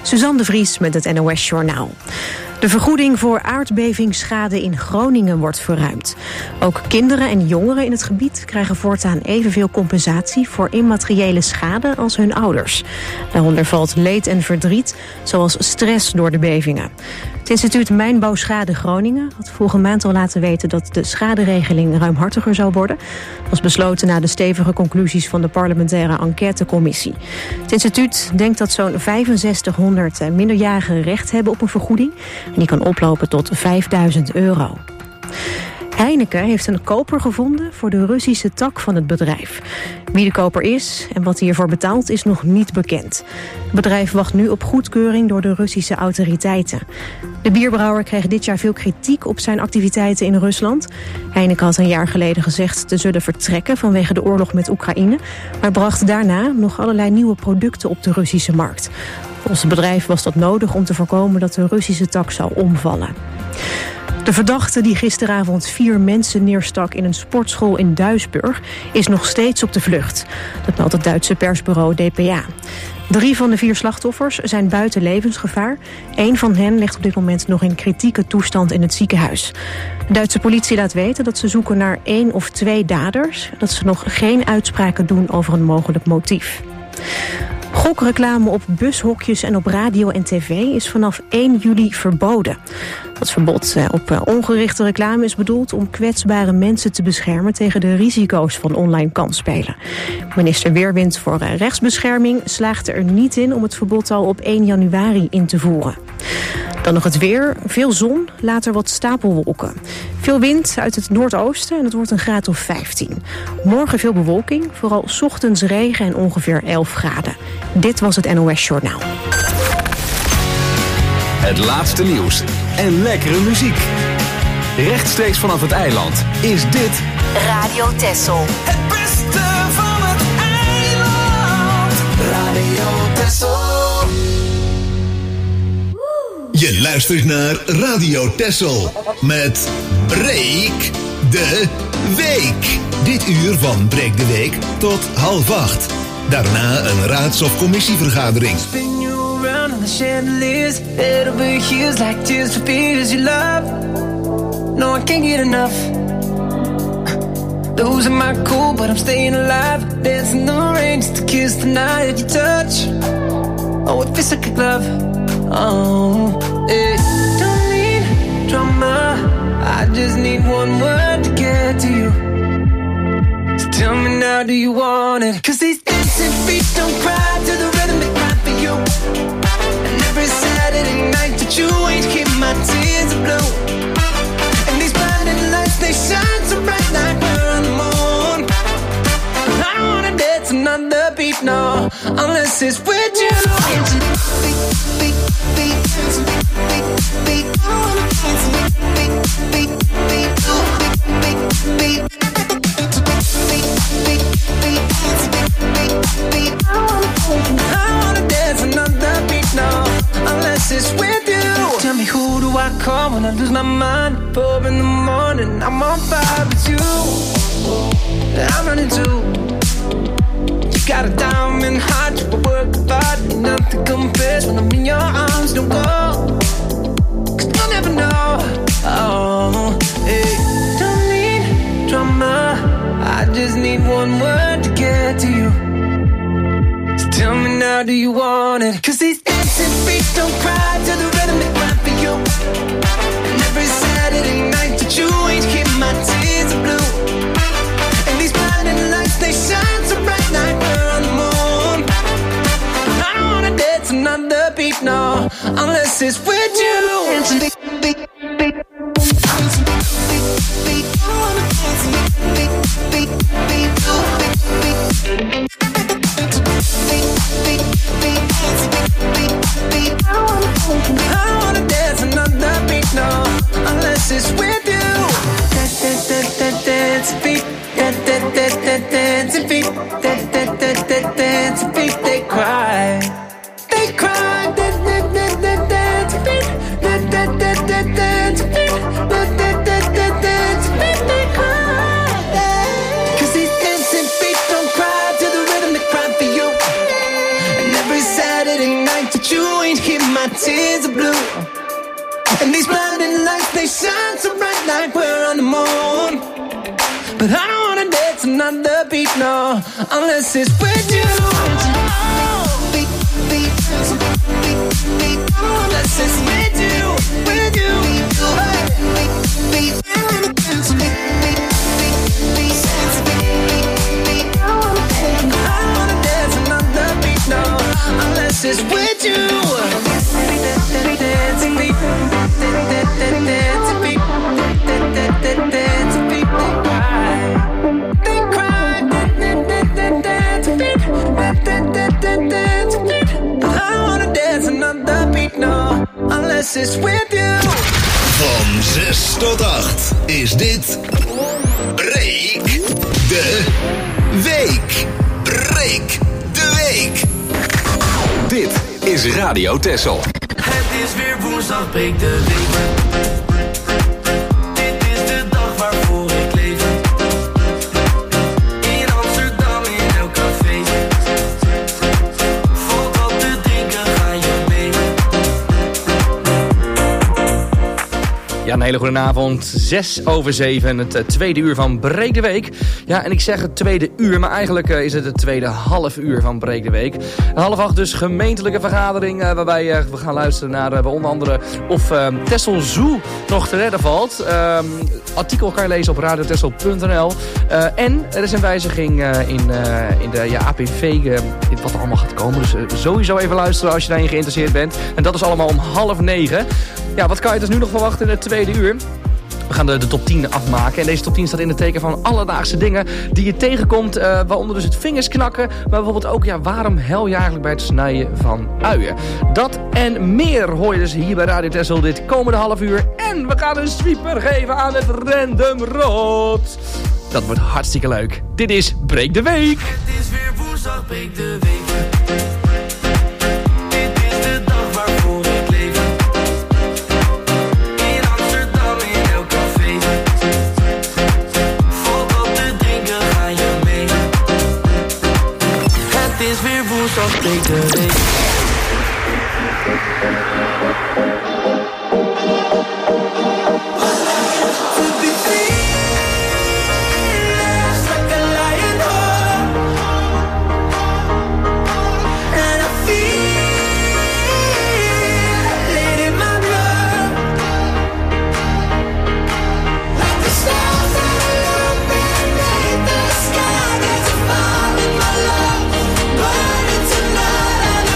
Suzanne de Vries met het NOS Journaal. De vergoeding voor aardbevingsschade in Groningen wordt verruimd. Ook kinderen en jongeren in het gebied krijgen voortaan evenveel compensatie voor immateriële schade als hun ouders. Daaronder valt leed en verdriet, zoals stress door de bevingen. Het instituut Mijnbouwschade Groningen had vorige maand al laten weten dat de schaderegeling ruimhartiger zou worden. Dat was besloten na de stevige conclusies van de parlementaire enquêtecommissie. Het instituut denkt dat zo'n 6500 minderjarigen recht hebben op een vergoeding. En die kan oplopen tot €5.000. Heineken heeft een koper gevonden voor de Russische tak van het bedrijf. Wie de koper is en wat hij ervoor betaalt is nog niet bekend. Het bedrijf wacht nu op goedkeuring door de Russische autoriteiten. De bierbrouwer kreeg dit jaar veel kritiek op zijn activiteiten in Rusland. Heineken had een jaar geleden gezegd te zullen vertrekken vanwege de oorlog met Oekraïne, maar bracht daarna nog allerlei nieuwe producten op de Russische markt. Volgens het bedrijf was dat nodig om te voorkomen dat de Russische tak zou omvallen. De verdachte die gisteravond 4 mensen neerstak in een sportschool in Duisburg is nog steeds op de vlucht. Dat meldt het Duitse persbureau DPA. 3 van de 4 slachtoffers zijn buiten levensgevaar. 1 van hen ligt op dit moment nog in kritieke toestand in het ziekenhuis. De Duitse politie laat weten dat ze zoeken naar 1 of 2 daders. Dat ze nog geen uitspraken doen over een mogelijk motief. Gokreclame op bushokjes en op radio en tv is vanaf 1 juli verboden. Dat verbod op ongerichte reclame is bedoeld om kwetsbare mensen te beschermen tegen de risico's van online kansspelen. Minister Weerwind voor rechtsbescherming slaagde er niet in om het verbod al op 1 januari in te voeren. Dan nog het weer. Veel zon, later wat stapelwolken. Veel wind uit het noordoosten en het wordt een graad of 15. Morgen veel bewolking, vooral 's ochtends regen en ongeveer 11 graden. Dit was het NOS Journaal. Het laatste nieuws en lekkere muziek. Rechtstreeks vanaf het eiland is dit Radio Texel. Het beste van het eiland. Radio Texel. Je luistert naar Radio Texel met Breek de Week. Dit uur van Breek de Week tot 7:30. Daarna een raads- of commissievergadering. Spin you around on the chandeliers. Head over heels like tears for fears you love. No, I can't get enough. Losing my cool, but I'm staying alive. Dancing in the rain just to kiss the night you touch. Oh, it feels like a glove. Oh, it don't need drama. I just need one word to get to you. So tell me now, do you want it? 'Cause these dancing feet don't cry to the rhythm they cry for you. And every Saturday night that you ain't keep my tears blue. And these blinding lights, they shine so bright like we're on the moon. I don't wanna dance another beat, no, unless it's with you. It's with you. Tell me, who do I call when I lose my mind? 4 in the morning, I'm on fire with you. I'm running too. You got a diamond heart, you work hard, nothing compares when I'm in your arms. Don't go, 'cause you'll never know. Oh, hey, don't need drama. I just need one word to get to you. So tell me now, do you want it? 'Cause these dancing feet don't cry to the rhythm they cry for you. And every Saturday night that you ain't keep my tears blue. And these blinding lights, they shine so bright like we're on the moon. I don't wanna dance another beat, no, unless it's with you. Dancing beat, beat, beat. Dancing beat, beat, beat. I wanna dance beat, beat, beat, beat, beat. I wanna dance another beat, no, unless it's with you. Dance beat, dance beat, dance beat. They cry, they cry. Dance beat, can't hear my tears are blue. And these blinding lights, they shine so bright like we're on the moon. But I don't wanna dance another beat, no, unless it's with you. Beat, beat, beat, beat, unless it's with you, with you. Hey. Beat, beat, beat, beat, beat. I don't wanna dance another beat, no, unless it's with you. Dancing beat, dancing beat, dancing beat, they cry, dancing beat, dancing beat. I don't wanna dance another beat, no, unless it's with you. Van 6 tot 8 is dit Breek de Week. Breek de Week. Dit is Radio Texel. Het is weer woensdag, breek de week. Dit is de dag waarvoor ik leef. In Amsterdam, in elk café. Valt wat te drinken, ga je mee. Ja, een hele goede avond. 6:07, het tweede uur van Breek de Week. Ja, en ik zeg het tweede uur, maar eigenlijk is het tweede half uur van Breek de Week. 7:30 dus gemeentelijke vergadering, waarbij we gaan luisteren naar onder andere of Texel Zoo nog te redden valt. Artikel kan je lezen op radiotexel.nl. En er is een wijziging in de APV, wat er allemaal gaat komen. Dus sowieso even luisteren als je daarin geïnteresseerd bent. En dat is allemaal om 8:30. Ja, wat kan je dus nu nog verwachten in het tweede uur? We gaan de top 10 afmaken. En deze top 10 staat in het teken van alledaagse dingen die je tegenkomt. Waaronder dus het vingers knakken. Maar bijvoorbeeld ook, ja, waarom hel je eigenlijk bij het snijden van uien? Dat en meer hoor je dus hier bij Radio Texel dit komende half uur. En we gaan een sweeper geven aan het Random Rood. Dat wordt hartstikke leuk. Dit is Breek de Week. Het is weer woensdag, breek de week. Dit is de dag waarvoor ik leef. In Amsterdam, in elk café. Valt wat te drinken, ga je mee. Het is weer woensdag, breek de week. Burning tonight.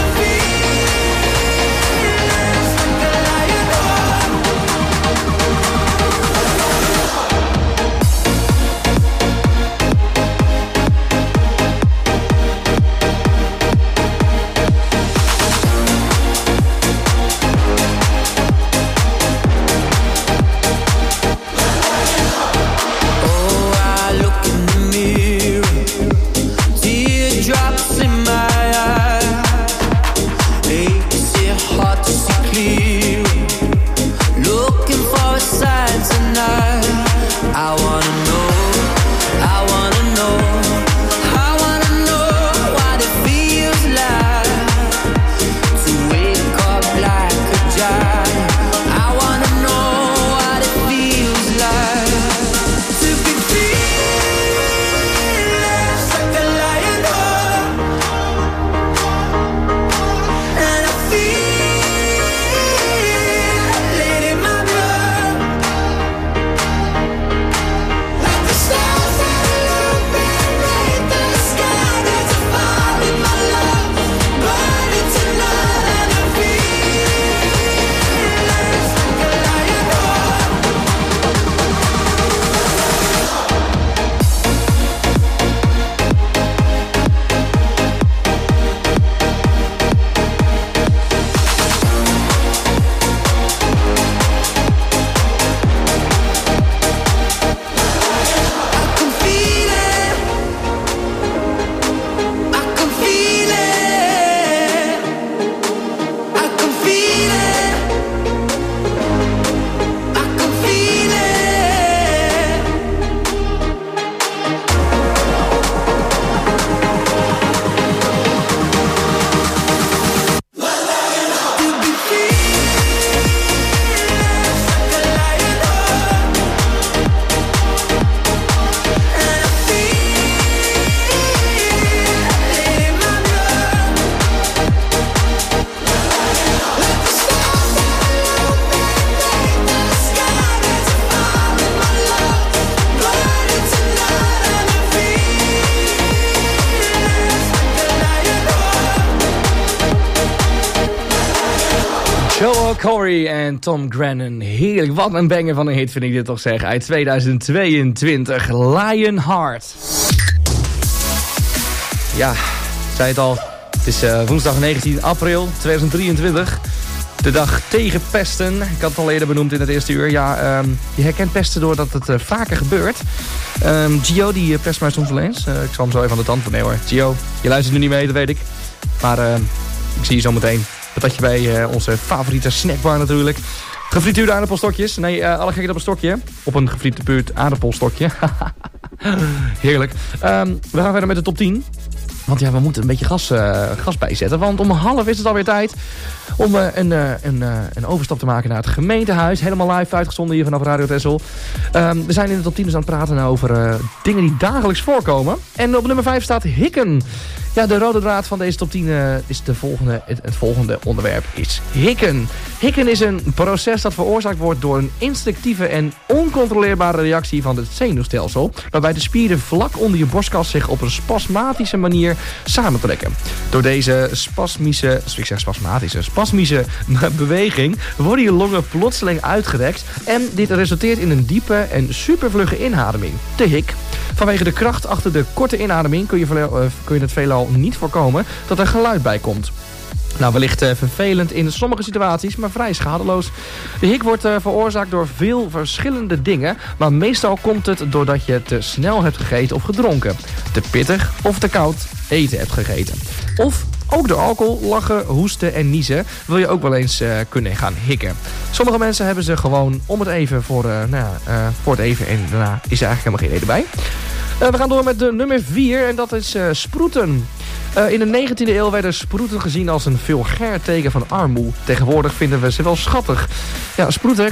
Joel Corey en Tom Grennan. Heerlijk, wat een banger van een hit vind ik dit toch zeggen. Uit 2022, Lionheart. Ja, zei het al. Het is woensdag 19 april 2023. De dag tegen pesten. Ik had het al eerder benoemd in het eerste uur. Ja, je herkent pesten doordat het vaker gebeurt. Gio, die pest mij soms wel eens. Ik zal hem zo even aan de tand van nee hoor. Gio, je luistert nu niet mee, dat weet ik. Maar ik zie je zo meteen. Dat je bij onze favoriete snackbar natuurlijk. Gefrituurde aardappelstokjes. Nee, alle gekheid op een stokje. Op een gefrituurd aardappelstokje. Heerlijk. We gaan verder met de top 10. Want ja, we moeten een beetje gas bijzetten. Want om 12:30 is het alweer tijd om een overstap te maken naar het gemeentehuis. Helemaal live uitgezonden hier vanaf Radio Texel. We zijn in de top 10 dus aan het praten over dingen die dagelijks voorkomen. En op nummer 5 staat hikken. Ja, de rode draad van deze top 10 is het volgende onderwerp is hikken. Hikken is een proces dat veroorzaakt wordt door een instinctieve en oncontroleerbare reactie van het zenuwstelsel. Waarbij de spieren vlak onder je borstkas zich op een spasmatische manier samentrekken. Door deze spasmische beweging worden je longen plotseling uitgerekt. En dit resulteert in een diepe en supervlugge inademing. De hik. Vanwege de kracht achter de korte inademing kun je het veelal niet voorkomen dat er geluid bij komt. Nou, wellicht vervelend in sommige situaties, maar vrij schadeloos. De hik wordt veroorzaakt door veel verschillende dingen, maar meestal komt het doordat je te snel hebt gegeten of gedronken, te pittig of te koud eten hebt gegeten. Of ook door alcohol, lachen, hoesten en niezen wil je ook wel eens kunnen gaan hikken. Sommige mensen hebben ze gewoon om het even voor het even en daarna is er eigenlijk helemaal geen reden bij. We gaan door met de nummer 4 en dat is sproeten. In de 19e eeuw werden sproeten gezien als een vulgair teken van armoede. Tegenwoordig vinden we ze wel schattig. Ja, sproeten,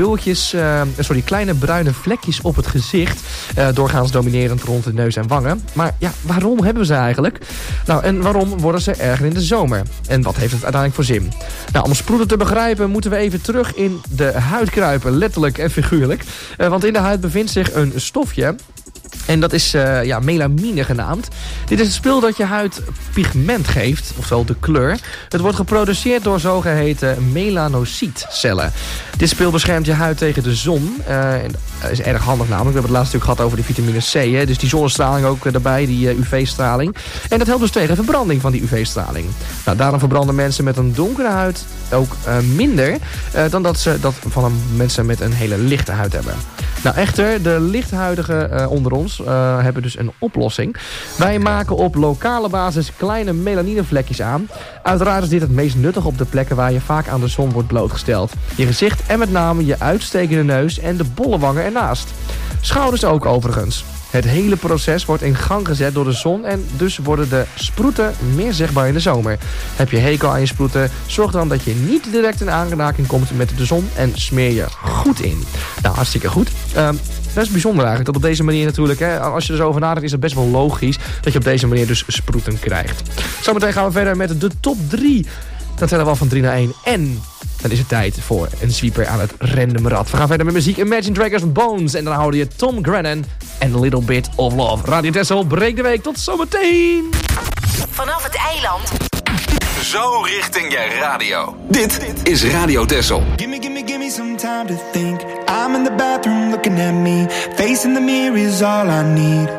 kleine bruine vlekjes op het gezicht. Doorgaans dominerend rond de neus en wangen. Maar ja, waarom hebben we ze eigenlijk? Nou, en waarom worden ze erger in de zomer? En wat heeft het uiteindelijk voor zin? Nou, om sproeten te begrijpen moeten we even terug in de huid kruipen. Letterlijk en figuurlijk. Want in de huid bevindt zich een stofje. En dat is melamine genaamd. Dit is het spul dat je huid pigment geeft, oftewel de kleur. Het wordt geproduceerd door zogeheten melanocytcellen. Dit spul beschermt je huid tegen de zon. Dat is erg handig namelijk. We hebben het laatst natuurlijk gehad over die vitamine C. Hè? Dus die zonnestraling ook daarbij, die UV-straling. En dat helpt dus tegen verbranding van die UV-straling. Nou, daarom verbranden mensen met een donkere huid ook minder dan dat van mensen met een hele lichte huid hebben. Nou echter, de lichthuidigen onder ons hebben dus een oplossing. Wij maken op lokale basis kleine melaninevlekjes aan. Uiteraard is dit het meest nuttig op de plekken waar je vaak aan de zon wordt blootgesteld. Je gezicht en met name je uitstekende neus en de bolle wangen ernaast. Schouders ook overigens. Het hele proces wordt in gang gezet door de zon en dus worden de sproeten meer zichtbaar in de zomer. Heb je hekel aan je sproeten, zorg dan dat je niet direct in aanraking komt met de zon en smeer je goed in. Nou, hartstikke goed. Dat is bijzonder eigenlijk, dat op deze manier natuurlijk, hè, als je er zo over nadenkt, is het best wel logisch dat je op deze manier dus sproeten krijgt. Zometeen gaan we verder met de top 3. Dan tellen we al van 3 naar 1 en dan is het tijd voor een sweeper aan het random rad. We gaan verder met muziek. Imagine Dragons Bones. En dan houden je Tom Grennan en A Little Bit of Love. Radio Texel, breek de week. Tot zometeen. Vanaf het eiland. Zo richting je radio. Dit is Radio Texel. Gimme some time to think. I'm in the bathroom looking at me. Facing the mirror is all I need.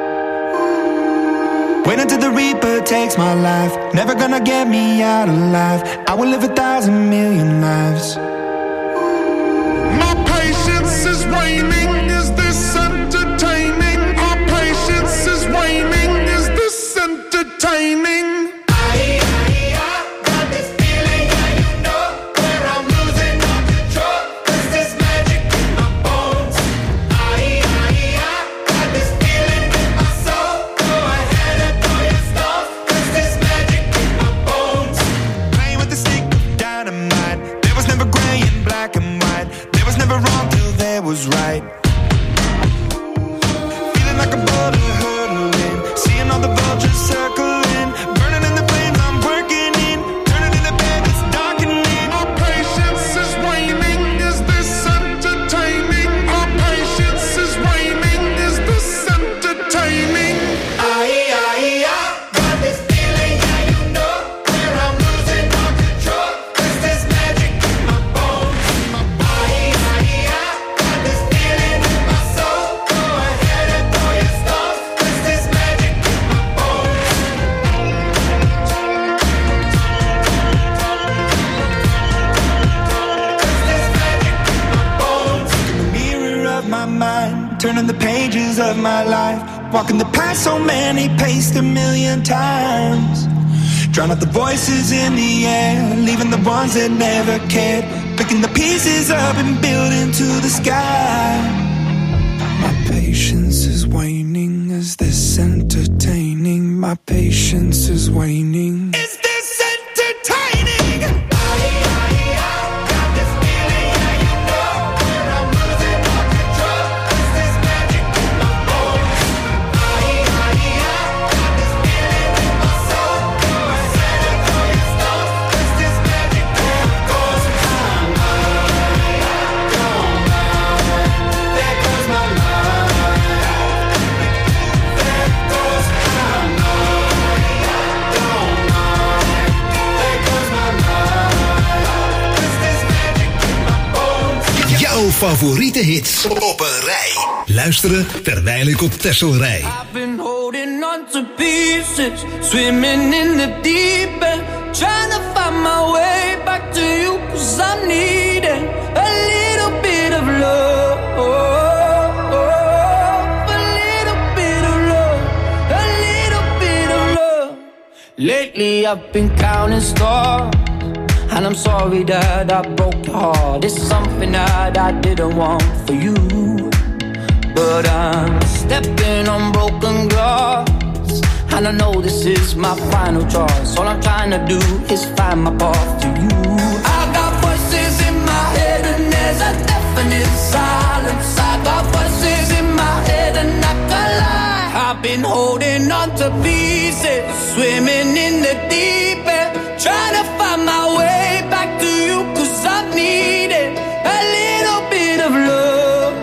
Wait until the Reaper takes my life. Never gonna get me out alive. I will live 1,000,000,000 lives. My patience is waning. Is this entertaining? Our patience is waning. Is this entertaining? Was right. Feeling like a boulder hurtling, seeing all the vultures circling, burning in the flames I'm working in, turning in the bed it's darkening. Our patience is waning, is this entertaining? Our patience is waning, is this entertaining? I got this feeling, yeah, you know, where I'm losing all control. There's this magic turning the pages of my life, walking the path so many paced 1,000,000 times. Drown out the voices in the air, leaving the ones that never cared, picking the pieces up and building to the sky. My patience is waning, is this entertaining? My patience is waning. Is this entertaining? Jouw favoriete hits op een rij. Luisteren terwijl ik op Texel rij. I've been holding on to pieces, swimming in the deep end, trying to find my way back to you, 'cause I'm needing a little bit of love, a little bit of love, a little bit of love. Lately I've been counting stars, and I'm sorry that I broke your heart. It's something that I didn't want for you, but I'm stepping on broken glass, and I know this is my final choice. All I'm trying to do is find my path to you. I got voices in my head and there's a definite silence. I got voices in my head and I can't lie. I've been holding on to pieces, swimming in the deep end, trying to find my way back to you, 'cause I'm needing a little bit of love,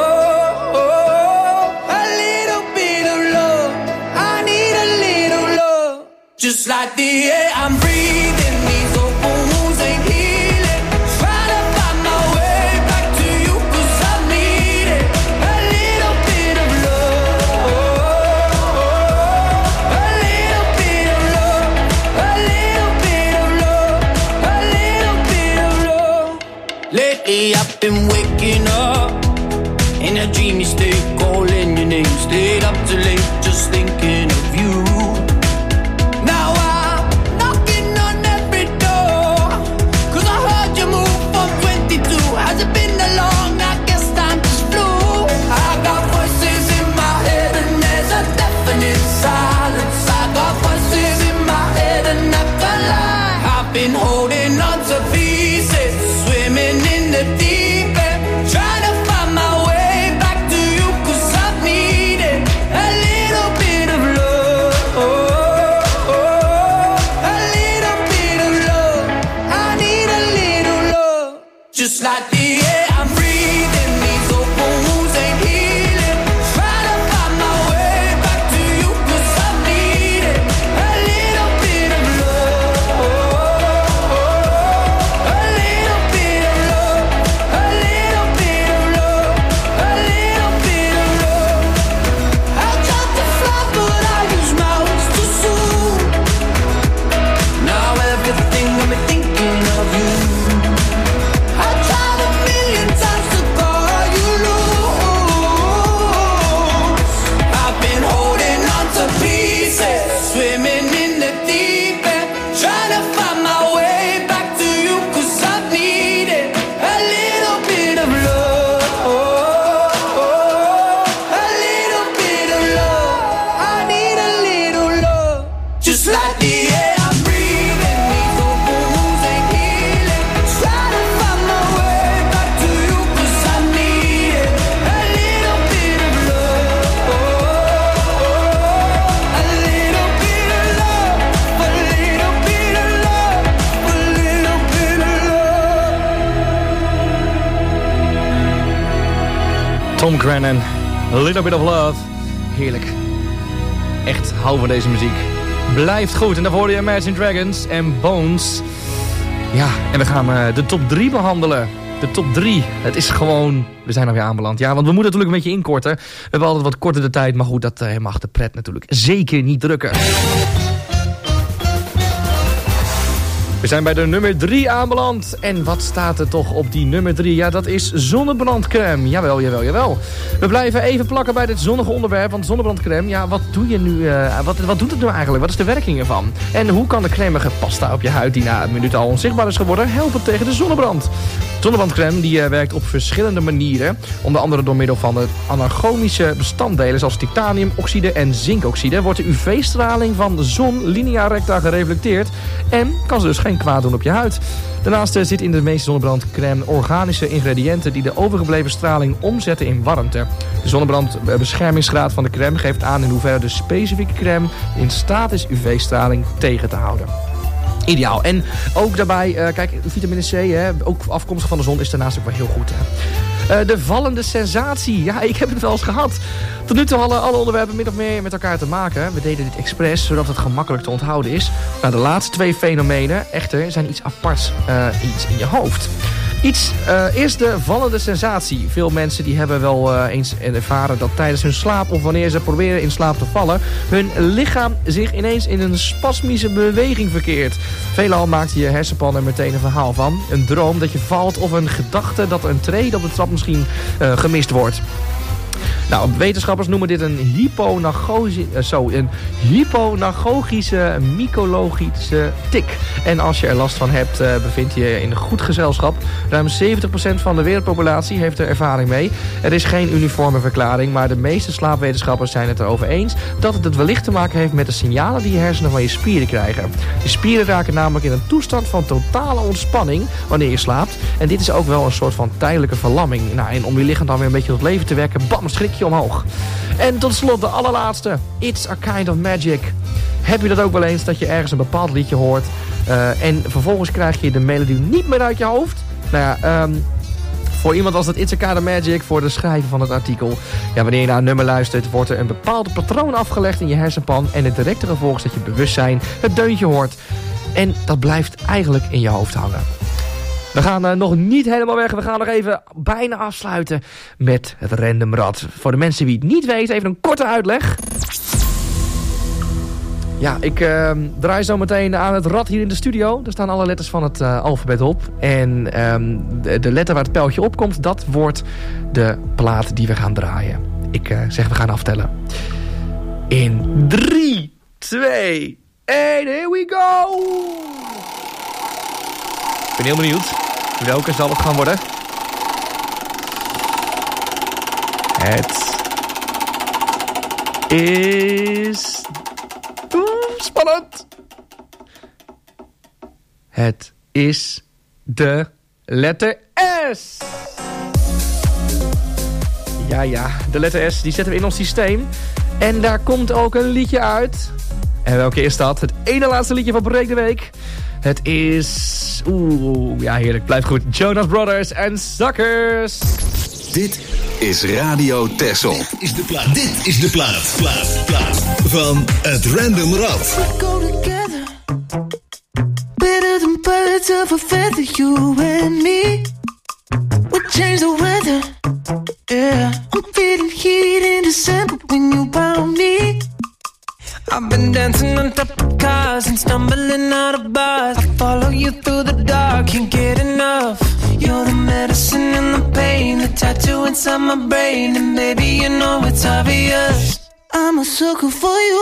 a little bit of love. I need a little love. Just like the air I'm breathing, these open wounds ain't healing. Trying to find my way back to you, 'cause I'm needing a little bit of love, a little bit of love, a little bit of love, a little bit of love. Lately I've been waking up in a dreamy state, calling your name, stayed up too late just thinking of you. Now I'm knocking on every door, 'cause I heard you move from 22. Has it been that long? I guess time just flew. I got voices in my head and there's a definite silence. I got voices in my head and I can't lie. I've been holding on to pieces, swimming in the deep end, trying to find my way back to you, 'cause I'm needing a little bit of love, a little bit of love. I need a little love. Just like the air I'm breathing, these open wounds ain't healing. Trying to find my way back to you, 'cause I'm needing a little bit of love, a little bit of love, a little bit of love, a little bit of love. I tried to fly but I use my wings too soon. Now everything got me thinking of you. I tried 1,000,000 times to call you loose. I've been holding on to pieces, swimming in the deep end, trying to find my way back to you, 'cause I'm needing a little bit of love, a little bit of love. I need a little love. Just like the air I'm breathing, these open wounds ain't healing. Trying to find my way back to you, 'cause I need it. A little bit of love, a little bit of love, a little bit of love, a little bit of love. Tom Grennan, A Little Bit of Love. Heerlijk. Echt, hou van deze muziek. Blijft goed. En daarvoor hoorde je Imagine Dragons en Bones. Ja, en we gaan de top 3 behandelen. De top 3. Het is gewoon... We zijn alweer aanbeland. Ja, want we moeten natuurlijk een beetje inkorten. We hebben altijd wat korter de tijd. Maar goed, dat mag de pret natuurlijk zeker niet drukken. We zijn bij de nummer 3 aanbeland. En wat staat er toch op die nummer 3? Ja, dat is zonnebrandcrème. Jawel. We blijven even plakken bij dit zonnige onderwerp. Want zonnebrandcrème, ja, wat doe je nu? Wat doet het nu eigenlijk? Wat is de werking ervan? En hoe kan de cremige pasta op je huid, die na een minuut al onzichtbaar is geworden, helpen tegen de zonnebrand? Zonnebrandcrème die werkt op verschillende manieren. Onder andere door middel van de anargonische bestanddelen zoals titaniumoxide en zinkoxide wordt de UV-straling van de zon linea recta gereflecteerd en kan ze dus geen kwaad doen op je huid. Daarnaast zit in de meeste zonnebrandcrème organische ingrediënten die de overgebleven straling omzetten in warmte. De zonnebrandbeschermingsgraad van de crème geeft aan in hoeverre de specifieke crème in staat is UV-straling tegen te houden. Ideaal. En ook daarbij, kijk, vitamine C, hè, ook afkomstig van de zon, is daarnaast ook wel heel goed. Hè. De vallende sensatie. Ja, ik heb het wel eens gehad. Tot nu toe hadden alle onderwerpen min of meer met elkaar te maken. We deden dit expres, zodat het gemakkelijk te onthouden is. Nou, de laatste 2 fenomenen, echter, zijn iets aparts. Iets in je hoofd. Eerst de vallende sensatie. Veel mensen die hebben wel eens ervaren dat tijdens hun slaap of wanneer ze proberen in slaap te vallen, hun lichaam zich ineens in een spasmische beweging verkeert. Veelal maakt je hersenpan er meteen een verhaal van. Een droom dat je valt of een gedachte dat een trede op de trap misschien gemist wordt. Nou, wetenschappers noemen dit een hyponagogische mycologische tik. En als je er last van hebt, bevind je je in goed gezelschap. Ruim 70% van de wereldpopulatie heeft er ervaring mee. Er is geen uniforme verklaring, maar de meeste slaapwetenschappers zijn het erover eens dat het wellicht te maken heeft met de signalen die je hersenen van je spieren krijgen. Je spieren raken namelijk in een toestand van totale ontspanning wanneer je slaapt. En dit is ook wel een soort van tijdelijke verlamming. Nou, en om je lichaam dan weer een beetje tot leven te wekken, bam, schrik je omhoog. En tot slot de allerlaatste. It's a kind of magic. Heb je dat ook wel eens, dat je ergens een bepaald liedje hoort en vervolgens krijg je de melodie niet meer uit je hoofd? Nou ja, voor iemand als dat It's a kind of magic, voor de schrijver van het artikel. Ja, wanneer je naar een nummer luistert, wordt er een bepaald patroon afgelegd in je hersenpan en het directe gevolg is dat je bewustzijn het deuntje hoort. En dat blijft eigenlijk in je hoofd hangen. We gaan nog niet helemaal weg. We gaan nog even bijna afsluiten met het Random Rad. Voor de mensen die het niet weten, even een korte uitleg. Ja, ik draai zo meteen aan het rad hier in de studio. Er staan alle letters van het alfabet op. En de letter waar het pijltje op komt, dat wordt de plaat die we gaan draaien. Ik zeg, we gaan aftellen. In 3, 2, 1, here we go! Ik ben heel benieuwd. Welke zal het gaan worden? Het is... spannend! Het is de letter S. Ja, de letter S, die zetten we in ons systeem. En daar komt ook een liedje uit. En welke is dat? Het ene laatste liedje van Breek de Week. Het is... ja, heerlijk. Blijft goed. Jonas Brothers en Suckers. Dit is Radio Texel. Dit is de plaat van het Random Rad. We go together, better than birds of a feather, you and me. We change the weather, yeah. I'm feeling heat in December when you found me. I've been dancing on top of cars and stumbling out of bars. I follow you through the dark, can't get enough. You're the medicine and the pain, the tattoo inside my brain. And baby, you know it's obvious, I'm a sucker for you.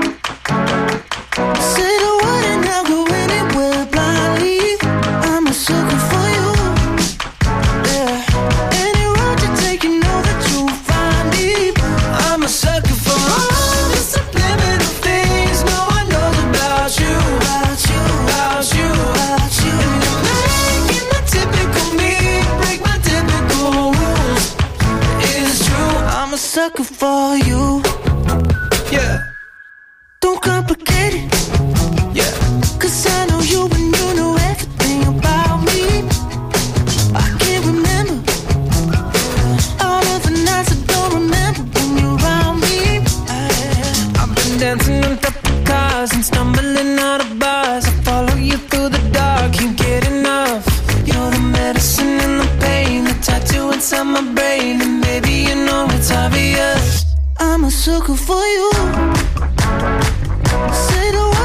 Say the word and I'll go anywhere blindly. I'm a sucker for you, yeah. Any road you take, you know that you'll find me. I'm a sucker for all the subliminal things no one knows about you, about you, about you, about you. And you're making the typical me break my typical rules. It's true, I'm a sucker for you. Yeah. Don't complicate it. Yeah. 'Cause I know you and you know everything about me. I can't remember all of the nights I don't remember when you're around me. I've been dancing on top of cars and stumbling out of bars. I follow you through the dark, can't get enough. You're the medicine and the pain, the tattoo inside my brain. And baby, you know it's obvious, I'm a sucker for you. Say the word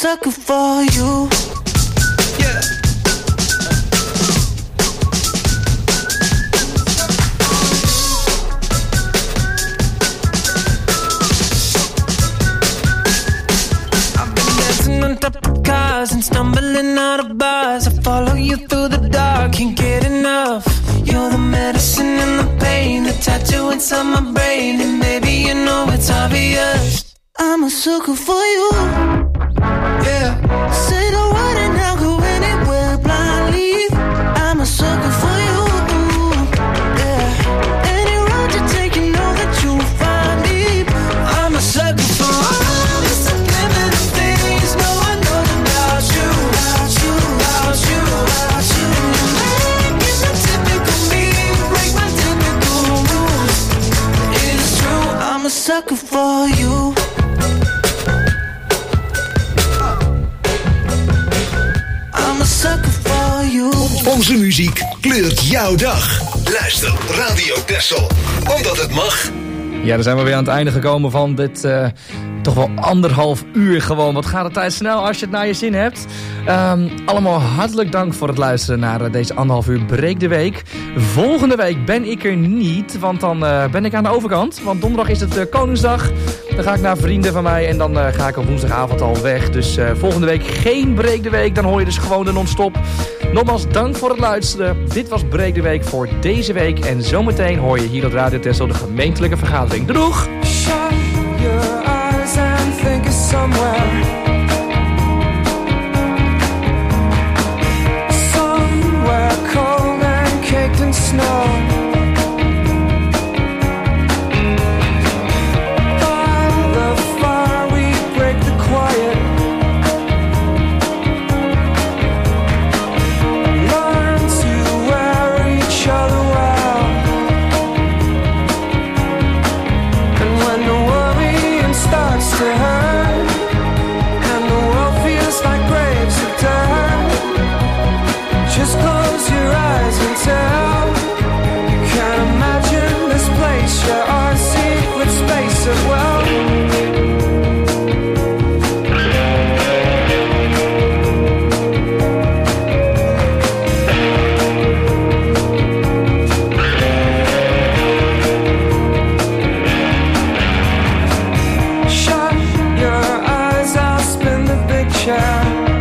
sucker for you. Yeah. I've been dancing on top of cars and stumbling out of bars. I follow you through the dark, can't get enough. You're the medicine and the pain, the tattoo inside my brain, and maybe you know it's obvious. I'm a sucker for you. Yeah. Say the word and I'll go anywhere blindly. I'm a sucker for you. Yeah. Any road you take, you know that you'll find me. I'm a sucker for all the subliminal things no one knows about you. About you, about you, about you. Making the typical me break my typical rules. It's true, I'm a sucker for you. Onze muziek kleurt jouw dag. Luister Radio Texel, omdat het mag. Ja, dan zijn we weer aan het einde gekomen van dit toch wel 1,5 uur gewoon. Wat gaat de tijd snel als je het naar je zin hebt. Allemaal hartelijk dank voor het luisteren naar deze 1,5 uur Breek de Week. Volgende week ben ik er niet, want dan ben ik aan de overkant. Want donderdag is het Koningsdag. Dan ga ik naar vrienden van mij en dan ga ik op woensdagavond al weg. Dus volgende week geen Breek de Week. Dan hoor je dus gewoon de non-stop. Nogmaals, dank voor het luisteren. Dit was Breek de Week voor deze week. En zometeen hoor je hier op Radio Texel de gemeentelijke vergadering. Doeg! Shut your eyes and think of somewhere cold and caked in snow. By the fire we break the quiet. Learn to wear each other well. And when the worrying starts to hurt and the world feels like graves of dirt, just close your eyes and tell. You can't imagine this place, you're our secret space as well. Shut your eyes, I'll spin the big chair.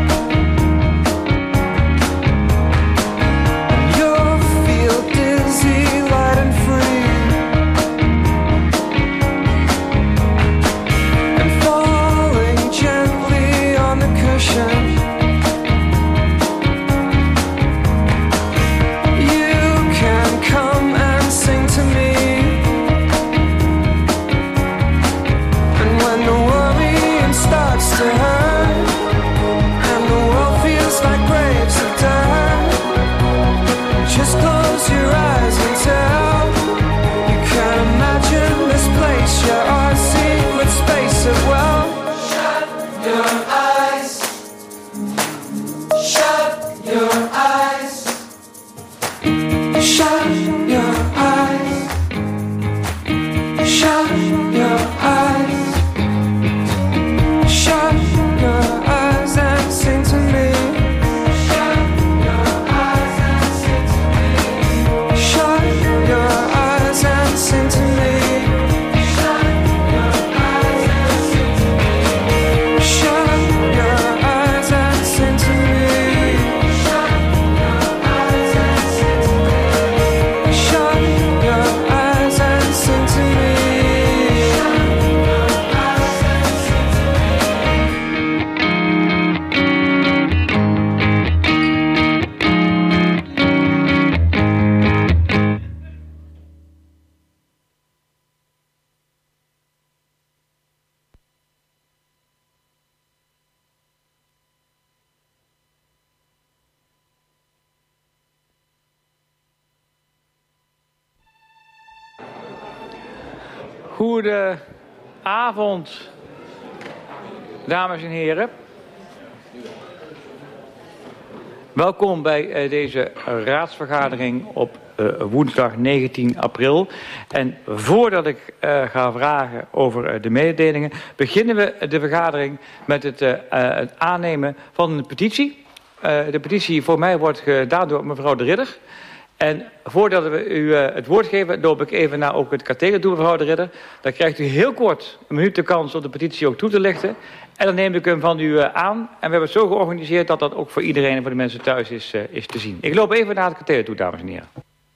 Goedenavond, dames en heren. Welkom bij deze raadsvergadering op woensdag 19 april. En voordat ik ga vragen over de mededelingen, beginnen we de vergadering met het aannemen van een petitie. De petitie voor mij wordt gedaan door mevrouw De Ridder. En voordat we u het woord geven, loop ik even naar ook het katheder toe, mevrouw De Ridder. Dan krijgt u heel kort een minuut de kans om de petitie ook toe te lichten. En dan neem ik hem van u aan. En we hebben het zo georganiseerd dat dat ook voor iedereen en voor de mensen thuis is te zien. Ik loop even naar het katheder toe, dames en heren.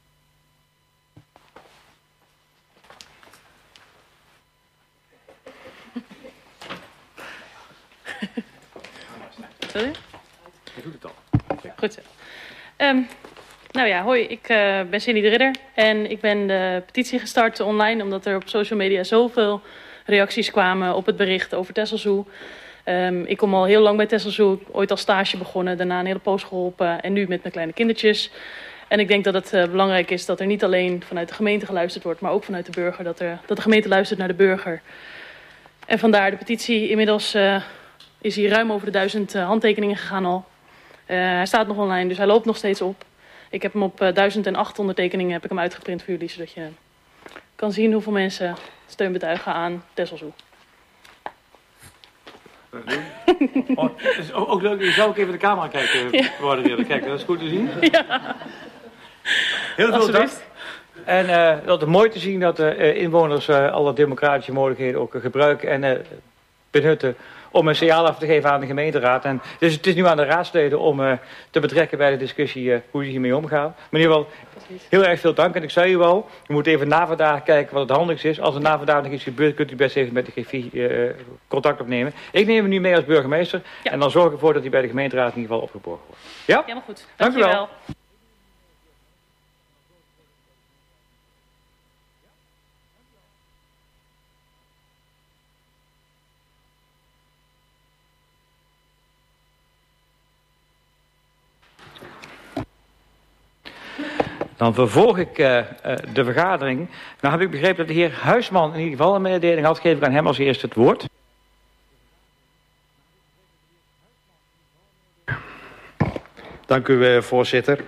Sorry? Ik doe het al. Goed zo. Nou ja, hoi, ik ben Cindy De Ridder en ik ben de petitie gestart online omdat er op social media zoveel reacties kwamen op het bericht over Texelzoo. Ik kom al heel lang bij Texelzoo, ooit als stage begonnen, daarna een hele poos geholpen en nu met mijn kleine kindertjes. En ik denk dat het belangrijk is dat er niet alleen vanuit de gemeente geluisterd wordt, maar ook vanuit de burger, dat de gemeente luistert naar de burger. En vandaar de petitie. Inmiddels is hier ruim over de 1000 handtekeningen gegaan al. Hij staat nog online, dus hij loopt nog steeds op. Ik heb hem op 1800 ondertekeningen heb ik hem uitgeprint voor jullie, zodat je kan zien hoeveel mensen steun betuigen aan Texelzoo. Oh, het is ook leuk, je zou ook even de camera kijken. Ja. Kijk, dat is goed te zien. Ja. Heel veel dank. En dat is mooi te zien dat de inwoners alle democratische mogelijkheden ook gebruiken en benutten om een signaal af te geven aan de gemeenteraad. En dus het is nu aan de raadsleden om te betrekken bij de discussie hoe ze hiermee omgaan. Maar in ieder geval heel erg veel dank. En ik zei u al, we moeten even na vandaag kijken wat het handigst is. Als er na vandaag nog iets gebeurt, kunt u best even met de GFI contact opnemen. Ik neem hem nu mee als burgemeester. Ja. En dan zorg ik ervoor dat hij bij de gemeenteraad in ieder geval opgeborgen wordt. Ja? Helemaal goed. Dank u wel. Dan vervolg ik de vergadering. Nou heb ik begrepen dat de heer Huisman in ieder geval een mededeling had. Geef ik aan hem als eerste het woord. Dank u, voorzitter.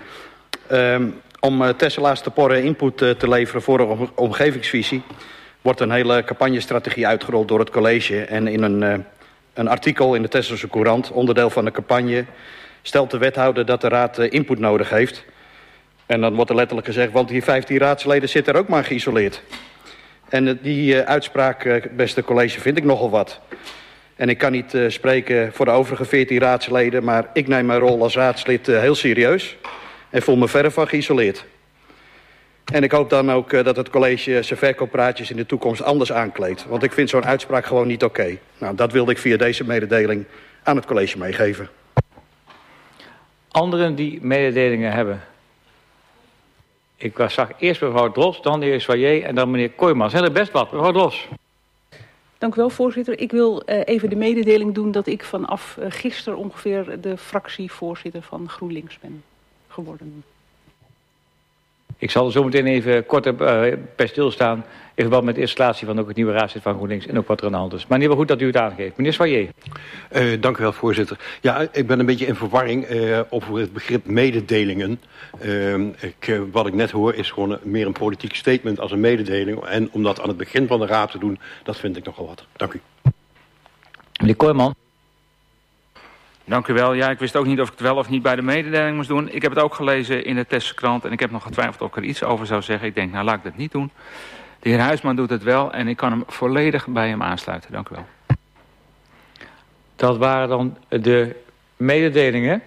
Om Tesselaars te Porre input te leveren voor een omgevingsvisie wordt een hele campagnestrategie uitgerold door het college. En in een artikel in de Tesselse Courant, onderdeel van de campagne, stelt de wethouder dat de raad input nodig heeft. En dan wordt er letterlijk gezegd, want die 15 raadsleden zitten er ook maar geïsoleerd. En die uitspraak, beste college, vind ik nogal wat. En ik kan niet spreken voor de overige 14 raadsleden, maar ik neem mijn rol als raadslid heel serieus. En voel me verre van geïsoleerd. En ik hoop dan ook dat het college zijn verkooppraatjes in de toekomst anders aankleedt. Want ik vind zo'n uitspraak gewoon niet oké. Nou, dat wilde ik via deze mededeling aan het college meegeven. Anderen die mededelingen hebben? Ik zag eerst mevrouw Dros, dan de heer Soyer en dan meneer Kooijmans. Zijn er best wat. Mevrouw Dros. Dank u wel, voorzitter. Ik wil even de mededeling doen dat ik vanaf gisteren ongeveer de fractievoorzitter van GroenLinks ben geworden. Ik zal er zo meteen even kort bij stilstaan in verband met de installatie van ook het nieuwe raadslid van GroenLinks en ook wat er aan de hand is. Maar in ieder geval goed dat u het aangeeft. Meneer Soyer. Dank u wel, voorzitter. Ja, ik ben een beetje in verwarring over het begrip mededelingen. Wat ik net hoor is gewoon meer een politiek statement als een mededeling. En om dat aan het begin van de raad te doen, dat vind ik nogal wat. Dank u. Meneer Kooijman. Dank u wel. Ja, ik wist ook niet of ik het wel of niet bij de mededeling moest doen. Ik heb het ook gelezen in de Tesselse krant en ik heb nog getwijfeld of ik er iets over zou zeggen. Ik denk, nou laat ik dat niet doen. De heer Huisman doet het wel en ik kan hem volledig bij hem aansluiten. Dank u wel. Dat waren dan de mededelingen.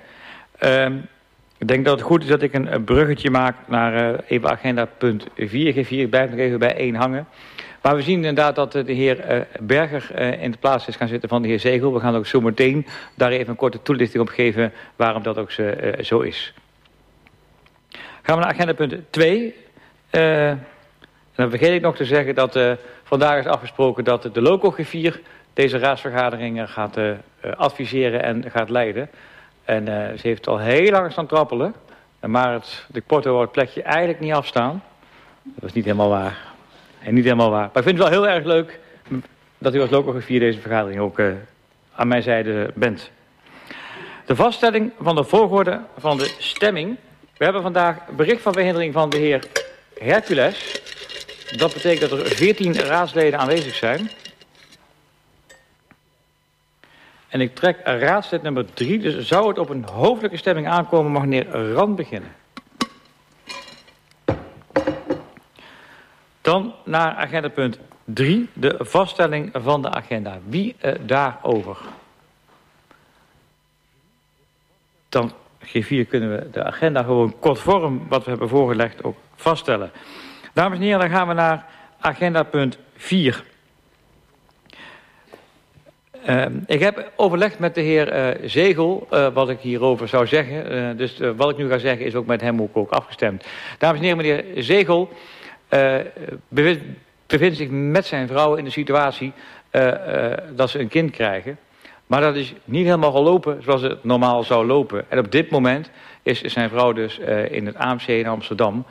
Ik denk dat het goed is dat ik een bruggetje maak naar even agenda punt 4. Ik blijf nog even bij 1 hangen. Maar we zien inderdaad dat de heer Berger in de plaats is gaan zitten van de heer Zegel. We gaan ook zo meteen daar even een korte toelichting op geven waarom dat ook zo is. Gaan we naar agenda punt 2. En dan vergeet ik nog te zeggen dat vandaag is afgesproken dat de locograffier deze raadsvergadering gaat adviseren en gaat leiden. En ze heeft al heel lang staan trappelen. Maar de porto wou het plekje eigenlijk niet afstaan. Dat is niet helemaal waar. En niet helemaal waar. Maar ik vind het wel heel erg leuk dat u als locograffier deze vergadering ook aan mijn zijde bent. De vaststelling van de volgorde van de stemming We hebben vandaag bericht van verhindering van de heer Hercules. Dat betekent dat er 14 raadsleden aanwezig zijn. En ik trek raadslid nummer 3, dus zou het op een hoofdelijke stemming aankomen, mag meneer Rand beginnen. Dan naar agenda punt 3, de vaststelling van de agenda. Wie daarover? Dan G4 kunnen we de agenda gewoon conform wat we hebben voorgelegd ook vaststellen. Dames en heren, dan gaan we naar agenda punt 4. Ik heb overlegd met de heer Zegel wat ik hierover zou zeggen. Dus wat ik nu ga zeggen is ook met hem ook afgestemd. Dames en heren, meneer Zegel bevindt zich met zijn vrouw in de situatie dat ze een kind krijgen. Maar dat is niet helemaal gelopen zoals het normaal zou lopen. En op dit moment is zijn vrouw dus in het AMC in Amsterdam.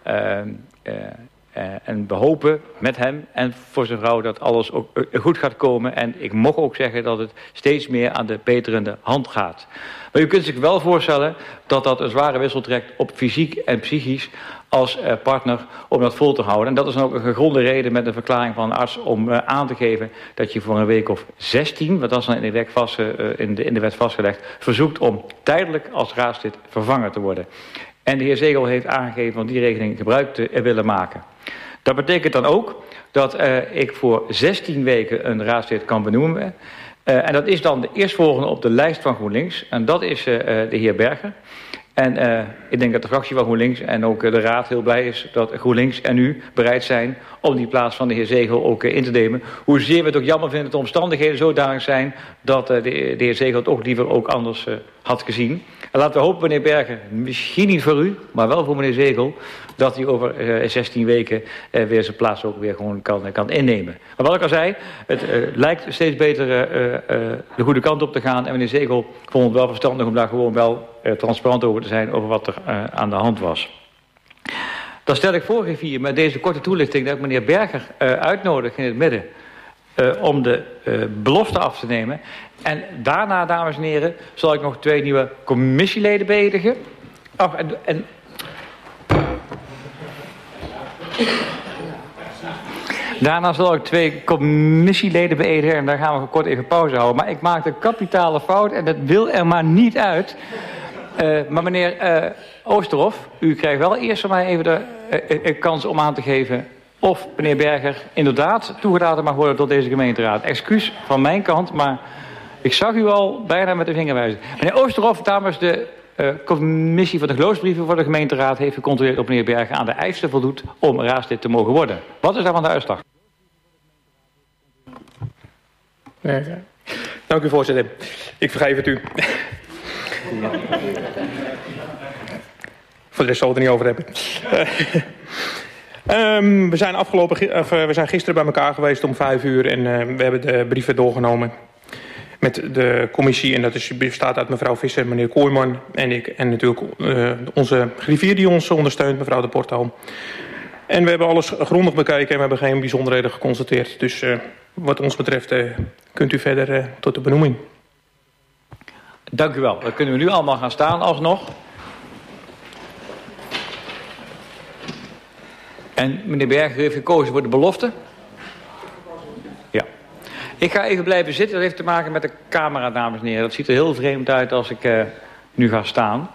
En we hopen met hem en voor zijn vrouw dat alles ook goed gaat komen. En ik mag ook zeggen dat het steeds meer aan de beterende hand gaat. Maar u kunt zich wel voorstellen dat dat een zware wissel trekt op fysiek en psychisch als partner om dat vol te houden. En dat is dan ook een gegronde reden met een verklaring van een arts om aan te geven dat je voor een week of 16, wat dat is dan in de wet vastgelegd, verzoekt om tijdelijk als raadslid vervangen te worden. En de heer Zegel heeft aangegeven van die regeling gebruik te willen maken. Dat betekent dan ook dat ik voor 16 weken een raadslid kan benoemen. En dat is dan de eerstvolgende op de lijst van GroenLinks. En dat is de heer Berger. En ik denk dat de fractie van GroenLinks en ook de raad heel blij is dat GroenLinks en u bereid zijn om die plaats van de heer Zegel ook in te nemen. Hoezeer we het ook jammer vinden dat de omstandigheden zodanig zijn dat de heer Zegel het ook liever ook anders had gezien. En laten we hopen, meneer Berger, misschien niet voor u, maar wel voor meneer Zegel, dat hij over 16 weken weer zijn plaats ook weer gewoon kan innemen. Maar wat ik al zei, het lijkt steeds beter de goede kant op te gaan. En meneer Zegel vond het wel verstandig om daar gewoon wel transparant over te zijn over wat er aan de hand was. Dan stel ik voor, G4, met deze korte toelichting dat ik meneer Berger uitnodig in het midden om de belofte af te nemen. En daarna, dames en heren, zal ik nog 2 nieuwe commissieleden beëdigen. Daarna zal ik 2 commissieleden beëdigen en daar gaan we kort even pauze houden. Maar ik maakte een kapitale fout en dat wil er maar niet uit. Maar meneer Oosterhoff, u krijgt wel eerst van mij even de kans om aan te geven of meneer Berger inderdaad toegelaten mag worden tot deze gemeenteraad. Excuus van mijn kant, maar ik zag u al bijna met de vinger wijzen. Meneer Oosterhoff, namens de commissie van de geloofsbrieven voor de gemeenteraad heeft gecontroleerd of meneer Berger aan de eisen voldoet om raadslid te mogen worden. Wat is daarvan de uitslag? Nee. Dank u, voorzitter. Ik vergeef het u. Voor de rest zal ik het er niet over hebben. We zijn gisteren bij elkaar geweest om 5 uur en we hebben de brieven doorgenomen met de commissie. En dat bestaat uit mevrouw Visser, meneer Kooijman en ik. En natuurlijk onze griffier die ons ondersteunt, mevrouw de Porto. En we hebben alles grondig bekeken en we hebben geen bijzonderheden geconstateerd. Dus wat ons betreft kunt u verder tot de benoeming. Dank u wel. Dan kunnen we nu allemaal gaan staan alsnog. En meneer Berger heeft gekozen voor de belofte? Ja. Ik ga even blijven zitten. Dat heeft te maken met de camera, dames en heren. Dat ziet er heel vreemd uit als ik nu ga staan.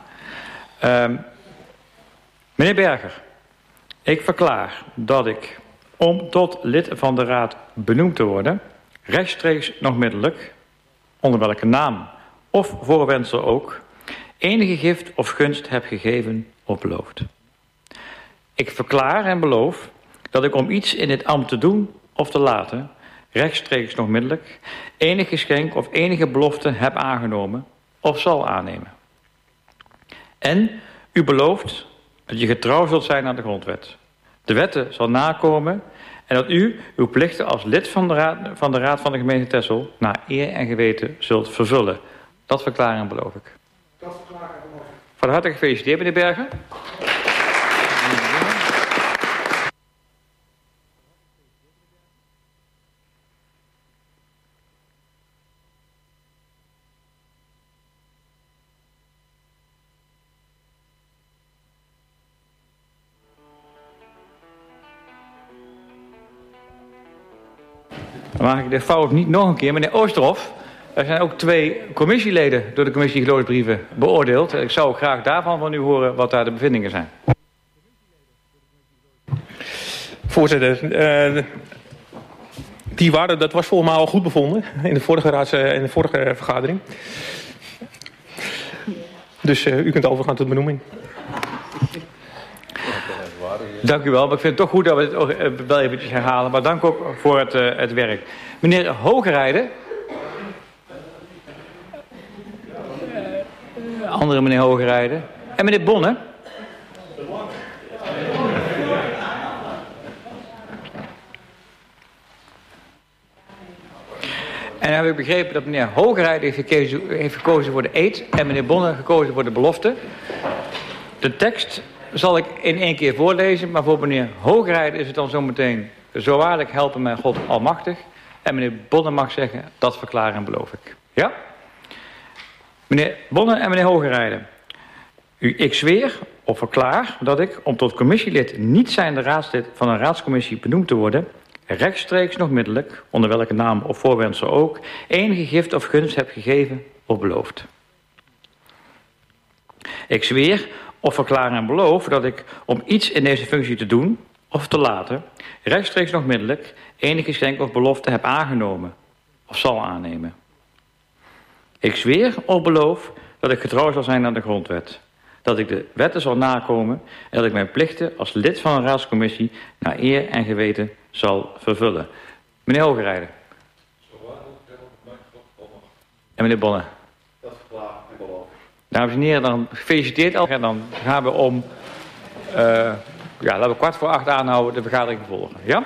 Meneer Berger, ik verklaar dat ik, om tot lid van de raad benoemd te worden, rechtstreeks nog middelijk, onder welke naam of voorwendsel ook, enige gift of gunst heb gegeven of beloofd. Ik verklaar en beloof dat ik om iets in dit ambt te doen of te laten, rechtstreeks nog middelijk, enig geschenk of enige belofte heb aangenomen of zal aannemen. En u belooft dat je getrouw zult zijn aan de grondwet, de wetten zal nakomen en dat u uw plichten als lid van de Raad van de gemeente Texel naar eer en geweten zult vervullen. Dat verklaar en beloof ik. Van harte gefeliciteerd, meneer Berger. Dan maak ik de fout niet nog een keer. Meneer Oosterhoff, er zijn ook 2 commissieleden door de commissie geloofsbrieven beoordeeld. Ik zou graag daarvan van u horen wat daar de bevindingen zijn. Voorzitter, dat was volgens mij al goed bevonden in de vorige vergadering. Dus u kunt overgaan tot benoeming. Dank u wel, maar ik vind het toch goed dat we het wel eventjes herhalen. Maar dank ook voor het werk. Meneer Hogerijden. Andere meneer Hogerijden. En meneer Bonne. En dan heb ik begrepen dat meneer Hogerijden heeft gekozen voor de eed en meneer Bonne gekozen voor de belofte. De tekst zal ik in 1 keer voorlezen, maar voor meneer Hogerijden is het dan zometeen: zo waarlijk helpen mij God almachtig. En meneer Bonne mag zeggen: dat verklaar en beloof ik. Ja? Meneer Bonne en meneer Hogerijden. Ik zweer of verklaar dat ik, om tot commissielid niet zijnde raadslid van een raadscommissie benoemd te worden, rechtstreeks nog middelijk, onder welke naam of voorwendsel ook, enige gift of gunst heb gegeven of beloofd. Ik zweer of verklaar en beloof dat ik, om iets in deze functie te doen of te laten, rechtstreeks nog middelijk enige geschenk of belofte heb aangenomen of zal aannemen. Ik zweer of beloof dat ik getrouw zal zijn aan de grondwet, dat ik de wetten zal nakomen en dat ik mijn plichten als lid van een raadscommissie naar eer en geweten zal vervullen. Meneer Hogerijden. En meneer Bonne. Dat verklaar en beloof. Dames en heren, dan gefeliciteerd al. En dan gaan we om, laten we 7:15 aanhouden, de vergadering volgen. Ja?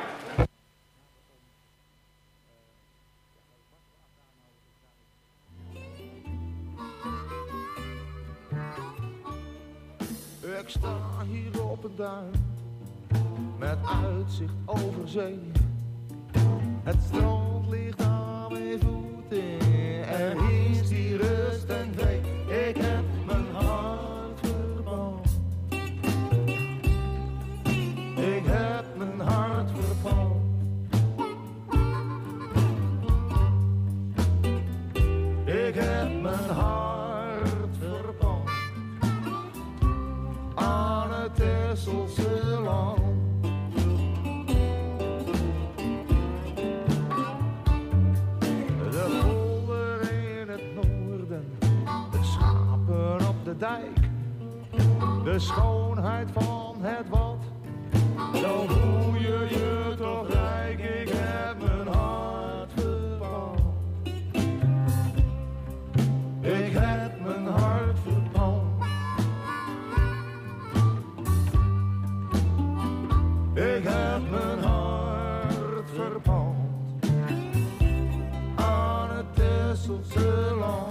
Ik sta hier op een duin, met uitzicht over zee. Het strand ligt aan mijn voeten, er is die rust en vrede. Ik heb mijn hart verbrand. Ik heb mijn hart verbrand. Ik heb mijn hart verbrand. Aan het Tesselse land. De polder in het noorden, de schapen op de dijk, de schoonheid van het wat, zo voel je je toch rijk. Ik heb mijn hart verbrand. Ik heb mijn hart verbrand. Ik heb mijn hart verbrand aan het Tesselse land.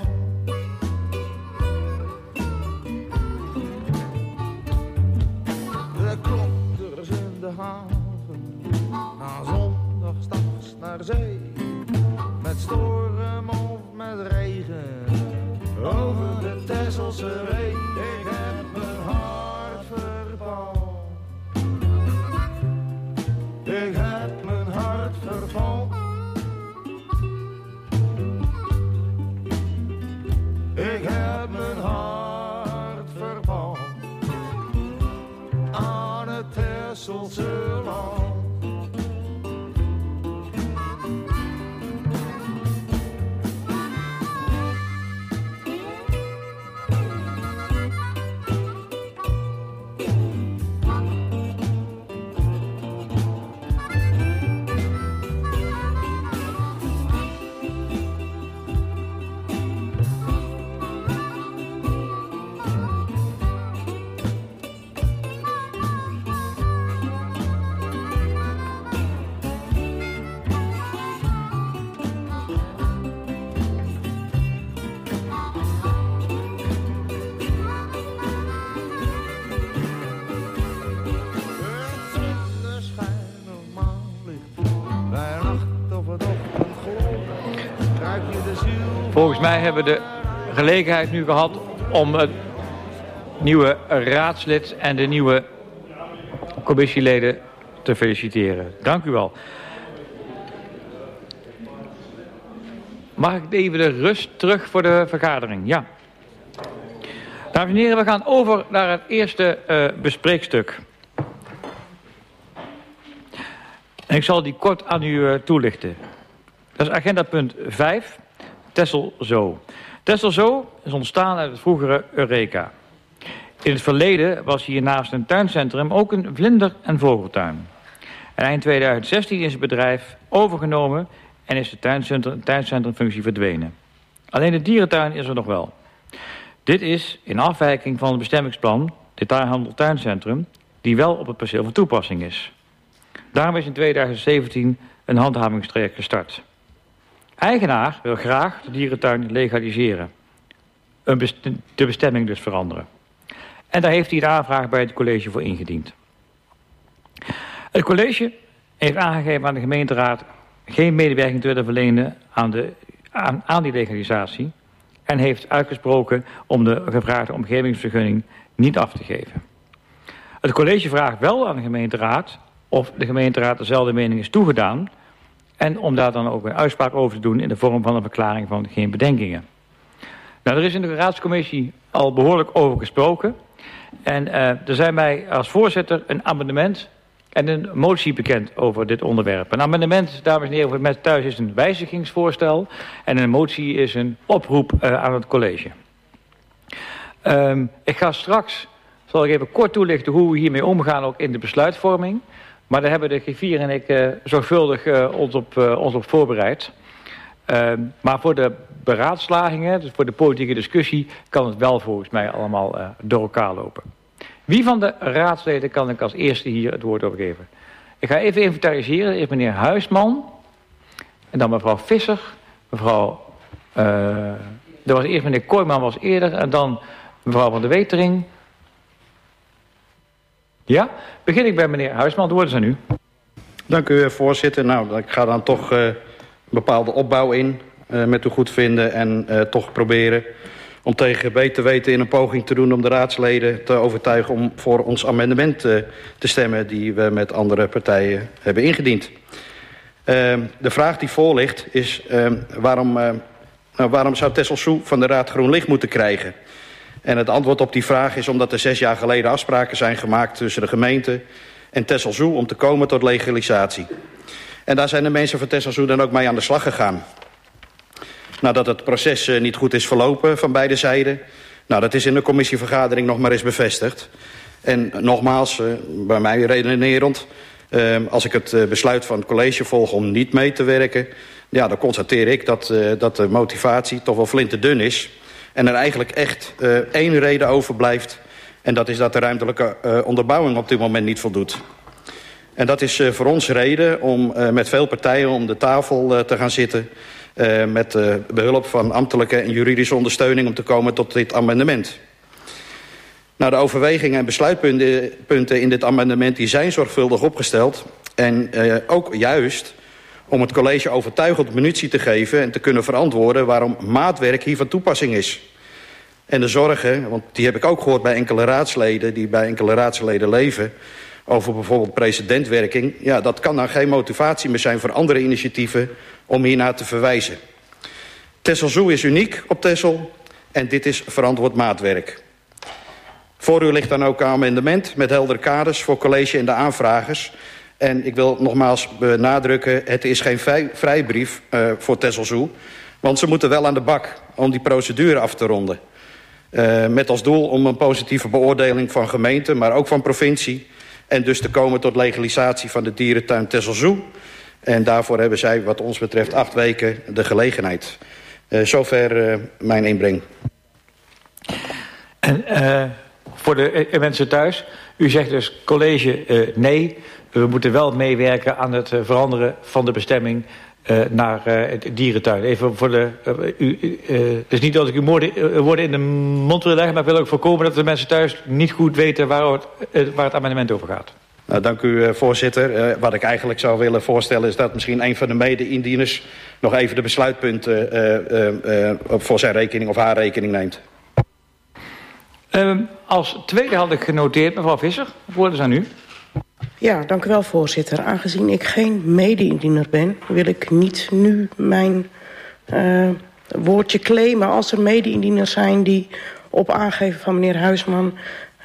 De klotters in de haven, aan zondag s'nachts naar zee, met storm of met regen, over de Tesselse Ree. Ik heb mijn hart verbrand. Ik heb mijn hart verbrand. Ik heb mijn hart verbrand aan het Tesselse land. Volgens mij hebben we de gelegenheid nu gehad om het nieuwe raadslid en de nieuwe commissieleden te feliciteren. Dank u wel. Mag ik even de rust terug voor de vergadering? Ja. Dames en heren, we gaan over naar het eerste bespreekstuk. En ik zal die kort aan u toelichten. Dat is agenda punt 5, Texel Zoo. Texel Zoo is ontstaan uit het vroegere Eureka. In het verleden was hier naast een tuincentrum ook een vlinder- en vogeltuin. En eind 2016 is het bedrijf overgenomen en is de tuincentrumfunctie verdwenen. Alleen de dierentuin is er nog wel. Dit is in afwijking van het bestemmingsplan Detailhandel Tuincentrum, die wel op het perceel van toepassing is. Daarom is in 2017 een handhavingstraject gestart. Eigenaar wil graag de dierentuin legaliseren. De bestemming dus veranderen. En daar heeft hij de aanvraag bij het college voor ingediend. Het college heeft aangegeven aan de gemeenteraad geen medewerking te willen verlenen aan die legalisatie en heeft uitgesproken om de gevraagde omgevingsvergunning niet af te geven. Het college vraagt wel aan de gemeenteraad of de gemeenteraad dezelfde mening is toegedaan en om daar dan ook een uitspraak over te doen in de vorm van een verklaring van geen bedenkingen. Nou, er is in de raadscommissie al behoorlijk over gesproken en er zijn mij als voorzitter een amendement en een motie bekend over dit onderwerp. Een amendement, dames en heren, voor met thuis is een wijzigingsvoorstel en een motie is een oproep aan het college. Ik ga straks, zal ik even kort toelichten hoe we hiermee omgaan ook in de besluitvorming. Maar daar hebben de griffier en ik zorgvuldig ons op voorbereid. Maar voor de beraadslagingen, dus voor de politieke discussie, kan het wel volgens mij allemaal door elkaar lopen. Wie van de raadsleden kan ik als eerste hier het woord over geven? Ik ga even inventariseren. Eerst meneer Huisman. En dan mevrouw Visser. Er was eerst meneer Kooijman was eerder. En dan mevrouw van de Wetering. Ja? Begin ik bij meneer Huisman. Het woord is aan u. Dank u, voorzitter. Nou, ik ga dan toch een bepaalde opbouw in. Met uw goedvinden en toch proberen om tegen beter weten in een poging te doen om de raadsleden te overtuigen om voor ons amendement te stemmen die we met andere partijen hebben ingediend. De vraag die voor ligt is waarom zou Texel Zoo van de Raad groen licht moeten krijgen? En het antwoord op die vraag is omdat er 6 jaar geleden afspraken zijn gemaakt tussen de gemeente en Texel Zoo om te komen tot legalisatie. En daar zijn de mensen van Texel Zoo dan ook mee aan de slag gegaan. Nadat het proces niet goed is verlopen van beide zijden. Nou, dat is in de commissievergadering nog maar eens bevestigd. En nogmaals, bij mij redenerend, als ik het besluit van het college volg om niet mee te werken, ja, dan constateer ik dat de motivatie toch wel flinterdun is. En er eigenlijk echt 1 reden overblijft. En dat is dat de ruimtelijke onderbouwing op dit moment niet voldoet. En dat is voor ons reden om met veel partijen om de tafel te gaan zitten. Met behulp van ambtelijke en juridische ondersteuning om te komen tot dit amendement. Nou, de overwegingen en besluitpunten in dit amendement die zijn zorgvuldig opgesteld. En ook juist om het college overtuigend munitie te geven en te kunnen verantwoorden waarom maatwerk hier van toepassing is. En de zorgen, want die heb ik ook gehoord bij enkele raadsleden die bij enkele raadsleden leven, over bijvoorbeeld precedentwerking. Ja, dat kan dan geen motivatie meer zijn voor andere initiatieven om hiernaar te verwijzen. Texel Zoo is uniek op Texel en dit is verantwoord maatwerk. Voor u ligt dan ook een amendement met heldere kaders voor college en de aanvragers. En ik wil nogmaals benadrukken, het is geen vrijbrief voor Texel Zoo, want ze moeten wel aan de bak om die procedure af te ronden. Met als doel om een positieve beoordeling van gemeente, maar ook van provincie. En dus te komen tot legalisatie van de dierentuin Texel Zoo. En daarvoor hebben zij wat ons betreft 8 weken de gelegenheid. Zover mijn inbreng. En voor de mensen thuis, u zegt dus college nee. We moeten wel meewerken aan het veranderen van de bestemming naar het dierentuin. Even voor de... het is niet dat ik uw woorden in de mond wil leggen, maar ik wil ook voorkomen dat de mensen thuis niet goed weten waar het amendement over gaat. Nou, dank u, voorzitter. Wat ik eigenlijk zou willen voorstellen is dat misschien een van de mede-indieners nog even de besluitpunten voor zijn rekening of haar rekening neemt. Als tweede had ik genoteerd, mevrouw Visser. Het woord is aan u. Ja, dank u wel, voorzitter. Aangezien ik geen mede-indiener ben, wil ik niet nu mijn woordje claimen als er mede-indieners zijn die op aangeven van meneer Huisman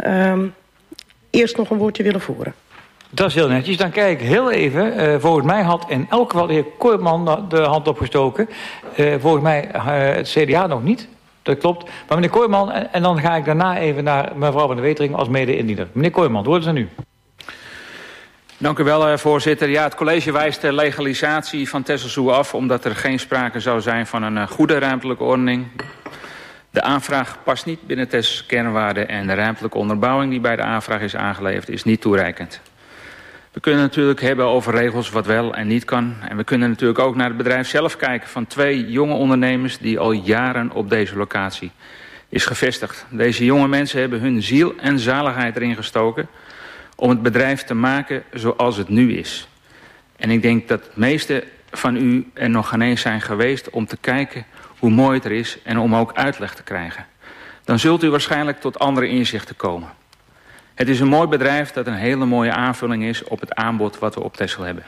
eerst nog een woordje willen voeren. Dat is heel netjes. Dan kijk ik heel even. Volgens mij had in elk geval de heer Kooijman de hand opgestoken. Volgens mij het CDA nog niet. Dat klopt. Maar meneer Kooijman, en dan ga ik daarna even naar mevrouw Van der Wetering als mede-indiener. Meneer Kooijman, hoort ze nu. Dank u wel, voorzitter. Ja, het college wijst de legalisatie van Texelzoo af, omdat er geen sprake zou zijn van een goede ruimtelijke ordening. De aanvraag past niet binnen Texelse kernwaarden en de ruimtelijke onderbouwing die bij de aanvraag is aangeleverd is niet toereikend. We kunnen natuurlijk hebben over regels wat wel en niet kan. En we kunnen natuurlijk ook naar het bedrijf zelf kijken van 2 jonge ondernemers die al jaren op deze locatie is gevestigd. Deze jonge mensen hebben hun ziel en zaligheid erin gestoken om het bedrijf te maken zoals het nu is. En ik denk dat het meeste van u er nog geen eens zijn geweest om te kijken hoe mooi het er is en om ook uitleg te krijgen. Dan zult u waarschijnlijk tot andere inzichten komen. Het is een mooi bedrijf dat een hele mooie aanvulling is op het aanbod wat we op Texel hebben.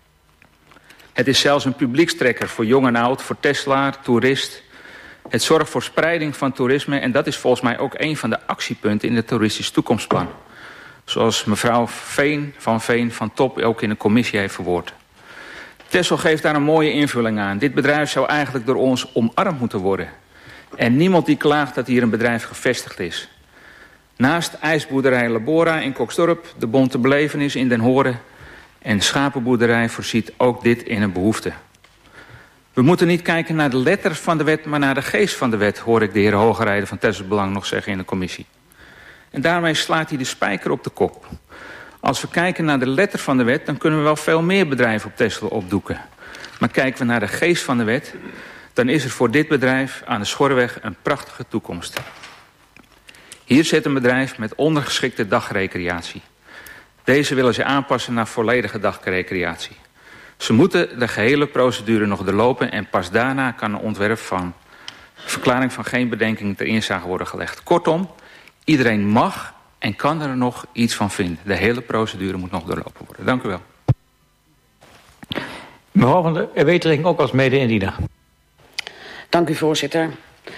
Het is zelfs een publiekstrekker voor jong en oud, voor Tesselaar, toerist. Het zorgt voor spreiding van toerisme en dat is volgens mij ook een van de actiepunten in het toeristisch toekomstplan. Zoals mevrouw van Veen van Top ook in de commissie heeft verwoord. Texel geeft daar een mooie invulling aan. Dit bedrijf zou eigenlijk door ons omarmd moeten worden. En niemand die klaagt dat hier een bedrijf gevestigd is. Naast ijsboerderij Labora in Koksdorp, de Bonte Belevenis in Den Horen en schapenboerderij voorziet ook dit in een behoefte. We moeten niet kijken naar de letter van de wet, maar naar de geest van de wet, hoor ik de heer Hogerijden van Texel Belang nog zeggen in de commissie. En daarmee slaat hij de spijker op de kop. Als we kijken naar de letter van de wet, dan kunnen we wel veel meer bedrijven op Texel opdoeken. Maar kijken we naar de geest van de wet, dan is er voor dit bedrijf aan de Schorreweg een prachtige toekomst. Hier zit een bedrijf met ondergeschikte dagrecreatie. Deze willen ze aanpassen naar volledige dagrecreatie. Ze moeten de gehele procedure nog doorlopen en pas daarna kan een ontwerp van verklaring van geen bedenking ter inzage worden gelegd. Kortom, iedereen mag en kan er nog iets van vinden. De hele procedure moet nog doorlopen worden. Dank u wel. Mevrouw Van der Wetering ook als mede-indiener. Dank u, voorzitter.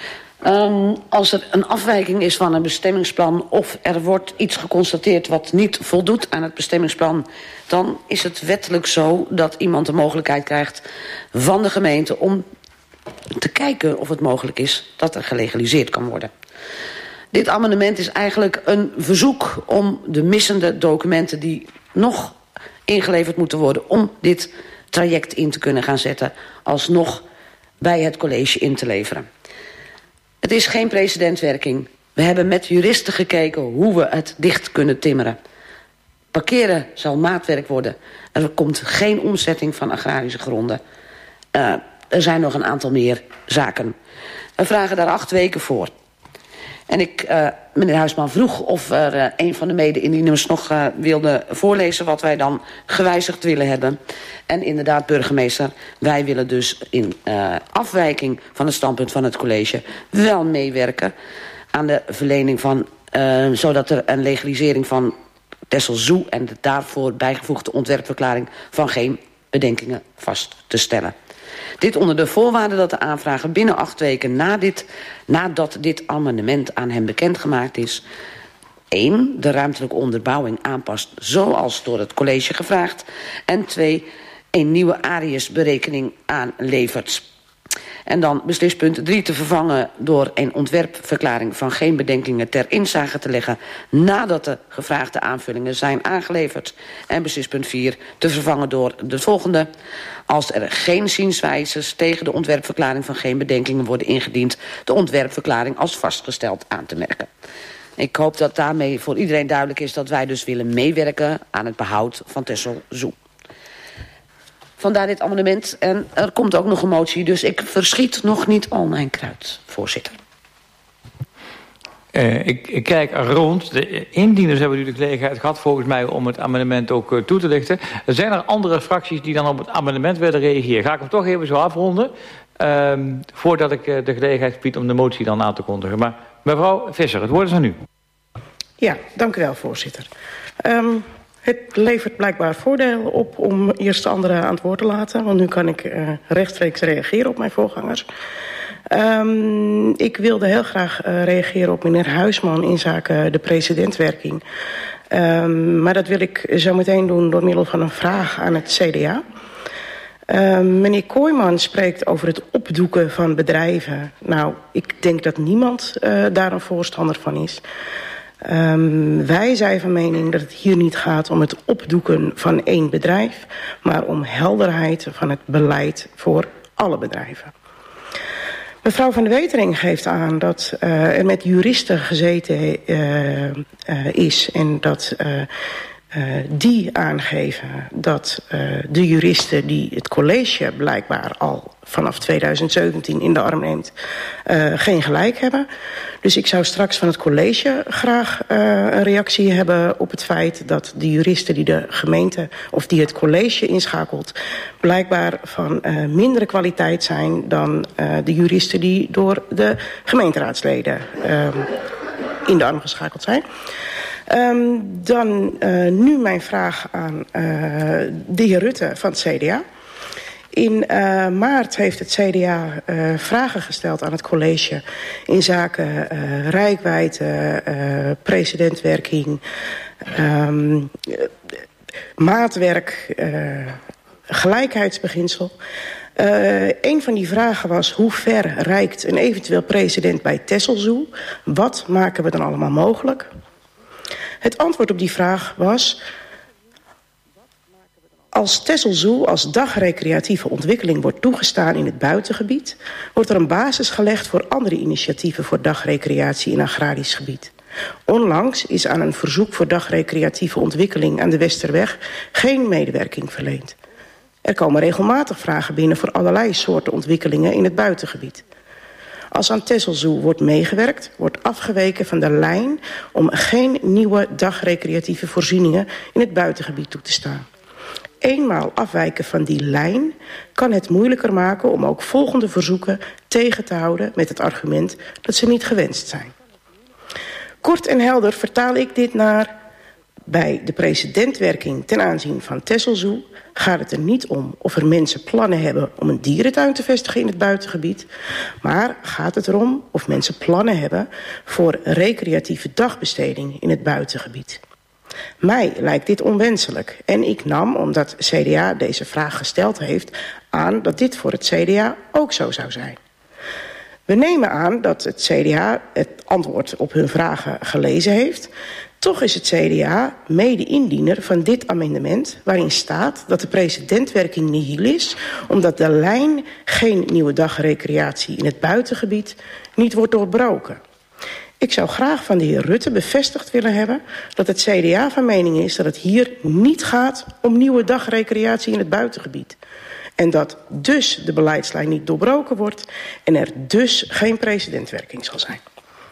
Als er een afwijking is van een bestemmingsplan of er wordt iets geconstateerd wat niet voldoet aan het bestemmingsplan, dan is het wettelijk zo dat iemand de mogelijkheid krijgt van de gemeente om te kijken of het mogelijk is dat er gelegaliseerd kan worden. Dit amendement is eigenlijk een verzoek om de missende documenten die nog ingeleverd moeten worden om dit traject in te kunnen gaan zetten, alsnog bij het college in te leveren. Het is geen precedentwerking. We hebben met juristen gekeken hoe we het dicht kunnen timmeren. Parkeren zal maatwerk worden. Er komt geen omzetting van agrarische gronden. Er zijn nog een aantal meer zaken. We vragen daar 8 weken voor. En meneer Huisman vroeg of er een van de mede-indieners nog wilde voorlezen wat wij dan gewijzigd willen hebben. En inderdaad, burgemeester, wij willen dus in afwijking van het standpunt van het college wel meewerken aan de verlening van, zodat er een legalisering van Texelzoo en de daarvoor bijgevoegde ontwerpverklaring van geen bedenkingen vast te stellen. Dit onder de voorwaarde dat de aanvrager binnen 8 weken nadat dit amendement aan hem bekendgemaakt is 1. De ruimtelijke onderbouwing aanpast zoals door het college gevraagd. En 2. Een nieuwe Arius-berekening aanlevert. En dan beslispunt 3 te vervangen door een ontwerpverklaring van geen bedenkingen ter inzage te leggen nadat de gevraagde aanvullingen zijn aangeleverd. En beslispunt 4 te vervangen door de volgende. Als er geen zienswijzes tegen de ontwerpverklaring van geen bedenkingen worden ingediend, de ontwerpverklaring als vastgesteld aan te merken. Ik hoop dat daarmee voor iedereen duidelijk is dat wij dus willen meewerken aan het behoud van Texelzoo. Vandaar dit amendement. En er komt ook nog een motie, dus ik verschiet nog niet al mijn kruid, voorzitter. Ik kijk rond. De indieners hebben nu de gelegenheid gehad volgens mij om het amendement ook toe te lichten. Er zijn er andere fracties die dan op het amendement willen reageren. Ga ik hem toch even zo afronden voordat ik de gelegenheid bied om de motie dan aan te kondigen. Maar mevrouw Visser, het woord is aan u. Ja, dank u wel, voorzitter. Het levert blijkbaar voordelen op om eerst de anderen aan het woord te laten. Want nu kan ik rechtstreeks reageren op mijn voorgangers. Ik wilde heel graag reageren op meneer Huisman in zaken de precedentwerking. Maar dat wil ik zo meteen doen door middel van een vraag aan het CDA. Meneer Kooijman spreekt over het opdoeken van bedrijven. Nou, ik denk dat niemand daar een voorstander van is. Wij zijn van mening dat het hier niet gaat om het opdoeken van één bedrijf, maar om helderheid van het beleid voor alle bedrijven. Mevrouw Van de Wetering geeft aan dat er met juristen gezeten is en dat die aangeven dat de juristen die het college blijkbaar al vanaf 2017 in de arm neemt, geen gelijk hebben. Dus ik zou straks van het college graag een reactie hebben op het feit dat de juristen die de gemeente of die het college inschakelt blijkbaar van mindere kwaliteit zijn dan de juristen die door de gemeenteraadsleden in de arm geschakeld zijn. Dan nu mijn vraag aan de heer Rutte van het CDA. In maart heeft het CDA vragen gesteld aan het college in zaken reikwijdte, precedentwerking, maatwerk, gelijkheidsbeginsel. Een van die vragen was: hoe ver reikt een eventueel precedent bij Texelzoo? Wat maken we dan allemaal mogelijk? Het antwoord op die vraag was: als Texelzoo als dagrecreatieve ontwikkeling wordt toegestaan in het buitengebied, wordt er een basis gelegd voor andere initiatieven voor dagrecreatie in agrarisch gebied. Onlangs is aan een verzoek voor dagrecreatieve ontwikkeling aan de Westerweg geen medewerking verleend. Er komen regelmatig vragen binnen voor allerlei soorten ontwikkelingen in het buitengebied. Als aan Texelzoo wordt meegewerkt, wordt afgeweken van de lijn om geen nieuwe dagrecreatieve voorzieningen in het buitengebied toe te staan. Eenmaal afwijken van die lijn kan het moeilijker maken om ook volgende verzoeken tegen te houden met het argument dat ze niet gewenst zijn. Kort en helder vertaal ik dit naar: bij de precedentwerking ten aanzien van Texelzoo gaat het er niet om of er mensen plannen hebben om een dierentuin te vestigen in het buitengebied, maar gaat het erom of mensen plannen hebben voor recreatieve dagbesteding in het buitengebied. Mij lijkt dit onwenselijk en ik nam, omdat CDA deze vraag gesteld heeft, aan dat dit voor het CDA ook zo zou zijn. We nemen aan dat het CDA het antwoord op hun vragen gelezen heeft. Toch is het CDA mede-indiener van dit amendement, waarin staat dat de precedentwerking nihil is, omdat de lijn geen nieuwe dagrecreatie in het buitengebied niet wordt doorbroken. Ik zou graag van de heer Rutte bevestigd willen hebben dat het CDA van mening is dat het hier niet gaat om nieuwe dagrecreatie in het buitengebied. En dat dus de beleidslijn niet doorbroken wordt en er dus geen precedentwerking zal zijn.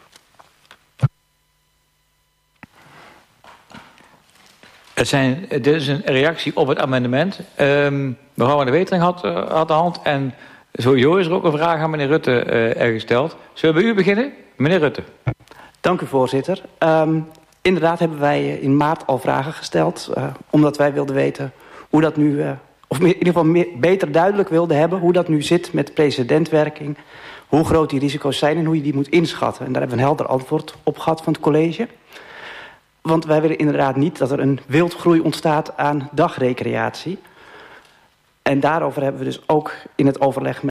Dit is een reactie op het amendement. Mevrouw Van de Wetering had de hand en sowieso is er ook een vraag aan meneer Rutte gesteld. Zullen we bij u beginnen? Meneer Rutte. Dank u, voorzitter. Inderdaad hebben wij in maart al vragen gesteld, omdat wij wilden weten hoe dat nu, of in ieder geval beter duidelijk wilden hebben hoe dat nu zit met precedentwerking, hoe groot die risico's zijn en hoe je die moet inschatten. En daar hebben we een helder antwoord op gehad van het college. Want wij willen inderdaad niet dat er een wildgroei ontstaat aan dagrecreatie. En daarover hebben we dus ook in het overleg